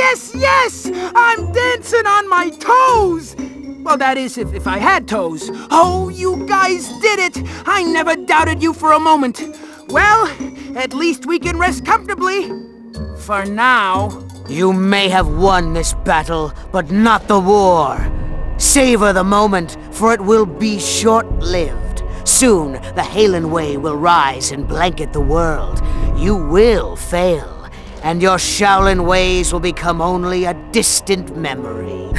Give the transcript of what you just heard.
Yes! I'm dancing on my toes! Well, that is, if I had toes. Oh, you guys did it! I never doubted you for a moment. Well, at least we can rest comfortably. For now. You may have won this battle, but not the war. Savor the moment, for it will be short-lived. Soon, the Halen Way will rise and blanket the world. You will fail, and your Shaolin ways will become only a distant memory.